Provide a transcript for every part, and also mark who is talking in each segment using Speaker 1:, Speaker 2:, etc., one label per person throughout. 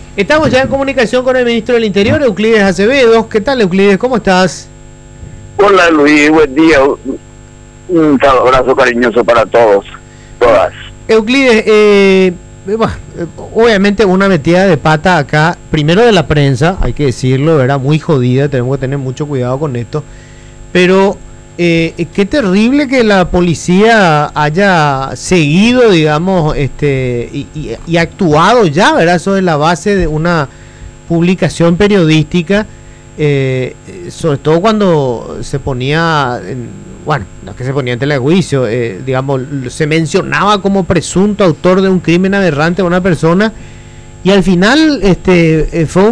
Speaker 1: Estamos ya en comunicación con el ministro del Interior, Euclides Acevedo. ¿Qué tal, Euclides? ¿Cómo estás?
Speaker 2: Hola Luis, buen día. Un abrazo cariñoso para todos, todas.
Speaker 1: Euclides, bueno, obviamente una metida de pata acá, primero de la prensa, hay que decirlo, era muy jodida, tenemos que tener mucho cuidado con esto, pero qué terrible que la policía haya seguido, digamos, y actuado ya, ¿verdad? Eso es la base de una publicación periodística, sobre todo cuando se ponía, bueno, no es que se ponía en tela de juicio, digamos, se mencionaba como presunto autor de un crimen aberrante a una persona, y al final fue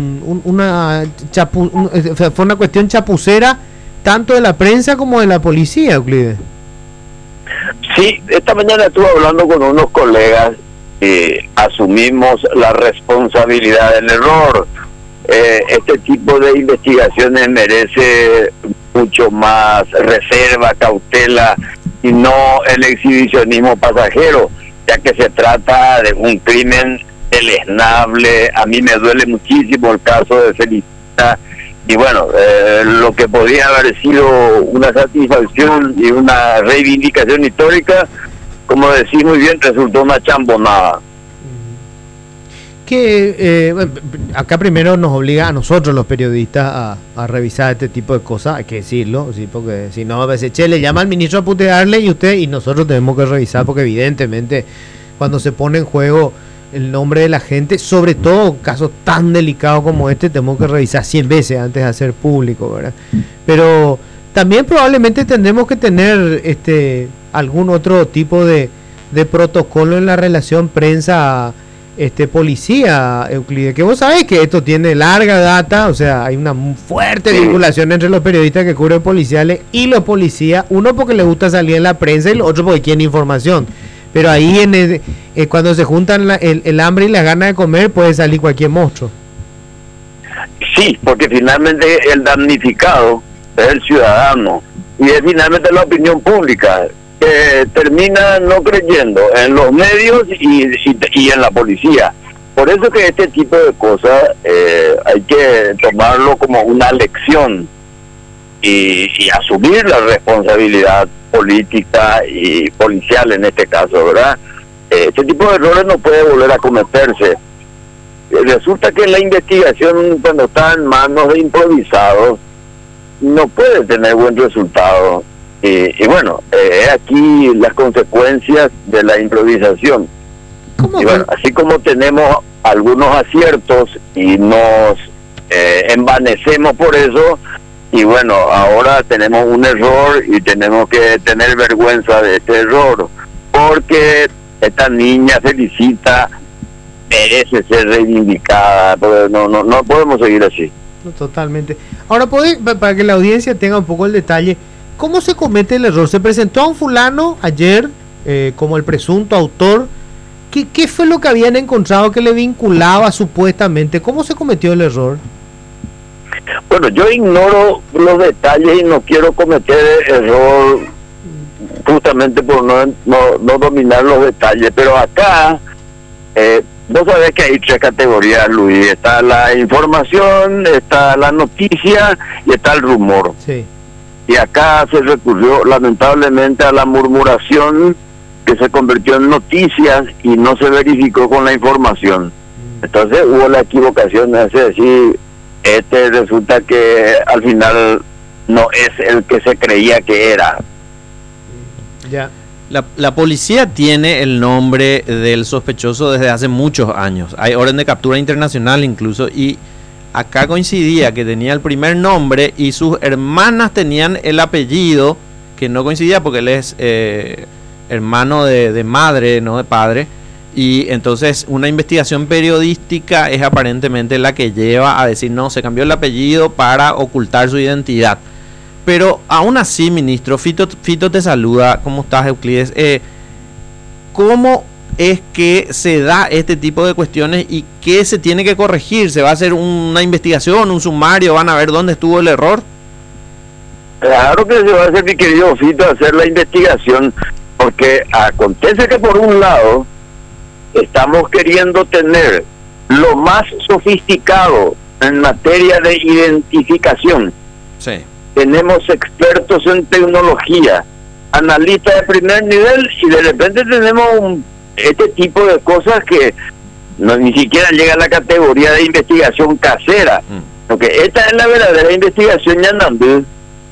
Speaker 1: fue una cuestión chapucera tanto de la prensa como de la policía, Euclides.
Speaker 2: Sí, esta mañana estuve hablando con unos colegas y asumimos la responsabilidad del error. Este tipo de investigaciones merece mucho más reserva, cautela y no el exhibicionismo pasajero, ya que se trata de un crimen deleznable. A mí me duele muchísimo el caso de Felicita, y bueno, lo que podría haber sido una satisfacción y una reivindicación histórica, como decís muy bien, resultó una chambonada.
Speaker 1: Que acá primero nos obliga a nosotros los periodistas a revisar este tipo de cosas, hay que decirlo, sí, porque si no a veces, che, le llama al ministro a putearle y nosotros tenemos que revisar, porque evidentemente cuando se pone en juego el nombre de la gente, sobre todo casos tan delicados como este, tenemos que revisar 100 veces antes de hacer público, ¿verdad? Pero también probablemente tendremos que tener algún otro tipo de protocolo en la relación prensa policía, Euclides, que vos sabés que esto tiene larga data, o sea, hay una fuerte vinculación entre los periodistas que cubren policiales y los policías, uno porque les gusta salir en la prensa y el otro porque quieren información, pero ahí cuando se juntan el hambre y las ganas de comer puede salir cualquier monstruo.
Speaker 2: Sí, porque finalmente el damnificado es el ciudadano y es finalmente la opinión pública, termina no creyendo en los medios y en la policía. Por eso que este tipo de cosas hay que tomarlo como una lección y asumir la responsabilidad política y policial en este caso, ¿verdad? Este tipo de errores no puede volver a cometerse. Resulta que la investigación, cuando está en manos de improvisados, no puede tener buen resultado. Y bueno, aquí las consecuencias de la improvisación. Y bueno, así como tenemos algunos aciertos y nos envanecemos por eso, y bueno, ahora tenemos un error y tenemos que tener vergüenza de este error, porque esta niña Felicita merece ser reivindicada, porque no podemos seguir así.
Speaker 1: No, totalmente. Ahora, para que la audiencia tenga un poco el detalle, ¿cómo se comete el error? Se presentó a un fulano ayer como el presunto autor. ¿Qué fue lo que habían encontrado que le vinculaba supuestamente? ¿Cómo se cometió el error?
Speaker 2: Bueno, yo ignoro los detalles y no quiero cometer error justamente por no dominar los detalles, pero acá vos sabés que hay tres categorías, Luis. Está la información, está la noticia y está el rumor.
Speaker 1: Sí.
Speaker 2: Y acá se recurrió lamentablemente a la murmuración, que se convirtió en noticias y no se verificó con la información. Entonces hubo la equivocación, es decir, resulta que al final no es el que se creía que era.
Speaker 3: Ya. La policía tiene el nombre del sospechoso desde hace muchos años. Hay orden de captura internacional incluso, y acá coincidía que tenía el primer nombre y sus hermanas tenían el apellido, que no coincidía porque él es hermano de madre, no de padre. Y entonces una investigación periodística es aparentemente la que lleva a decir no, se cambió el apellido para ocultar su identidad. Pero aún así, ministro, Fito te saluda. ¿Cómo estás, Euclides? ¿Cómo es que se da este tipo de cuestiones y qué se tiene que corregir? ¿Se va a hacer una investigación, un sumario? ¿Van a ver dónde estuvo el error?
Speaker 2: Claro que se va a hacer, mi querido Fito, hacer la investigación, porque acontece que por un lado estamos queriendo tener lo más sofisticado en materia de identificación.
Speaker 3: Sí.
Speaker 2: Tenemos expertos en tecnología, analistas de primer nivel, y de repente tenemos este tipo de cosas que ni siquiera llega a la categoría de investigación casera. Porque esta es la verdadera investigación Yanandú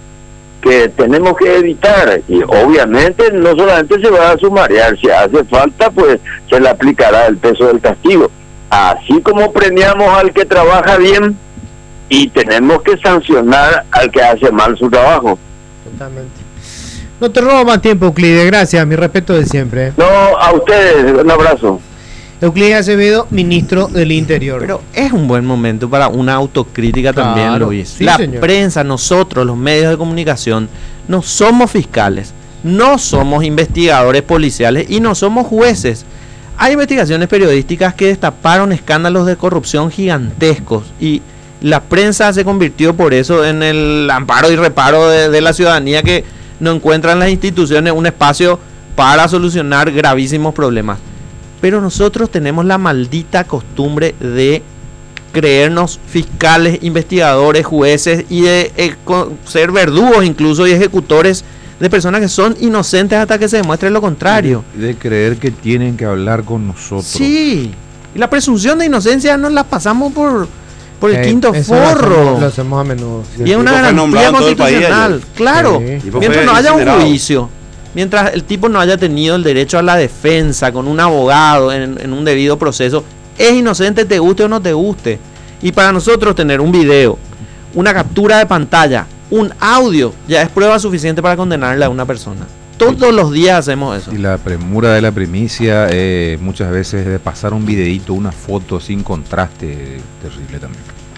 Speaker 2: que tenemos que evitar, y obviamente no solamente se va a sumariar, si hace falta pues se le aplicará el peso del castigo, así como premiamos al que trabaja bien y tenemos que sancionar al que hace mal su trabajo.
Speaker 1: Totalmente. No te robo más tiempo, Euclides, gracias, mi respeto de siempre.
Speaker 2: No, a ustedes, un abrazo.
Speaker 1: Euclides Acevedo, ministro del Interior.
Speaker 3: Pero es un buen momento para una autocrítica también, Luis.
Speaker 1: Sí,
Speaker 3: la
Speaker 1: señor.
Speaker 3: Prensa, nosotros, los medios de comunicación, no somos fiscales, no somos investigadores policiales y no somos jueces. Hay investigaciones periodísticas que destaparon escándalos de corrupción gigantescos y la prensa se convirtió por eso en el amparo y reparo de la ciudadanía que no encuentra en las instituciones un espacio para solucionar gravísimos problemas. Pero nosotros tenemos la maldita costumbre de creernos fiscales, investigadores, jueces y de ser verdugos incluso y ejecutores de personas que son inocentes hasta que se demuestre lo contrario.
Speaker 4: De creer que tienen que hablar con nosotros.
Speaker 3: Sí, y la presunción de inocencia nos la pasamos por el quinto
Speaker 1: eso
Speaker 3: forro.
Speaker 1: Lo hacemos a menudo. Sí.
Speaker 3: Y es una garantía constitucional. Claro,
Speaker 1: Sí.
Speaker 3: mientras no haya un juicio, mientras el tipo no haya tenido el derecho a la defensa con un abogado en un debido proceso, es inocente, te guste o no te guste. Y para nosotros tener un video, una captura de pantalla, un audio, ya es prueba suficiente para condenarle a una persona. Todos los días hacemos eso.
Speaker 4: Y la premura de la primicia, muchas veces de pasar un videíto, una foto sin contraste, terrible también.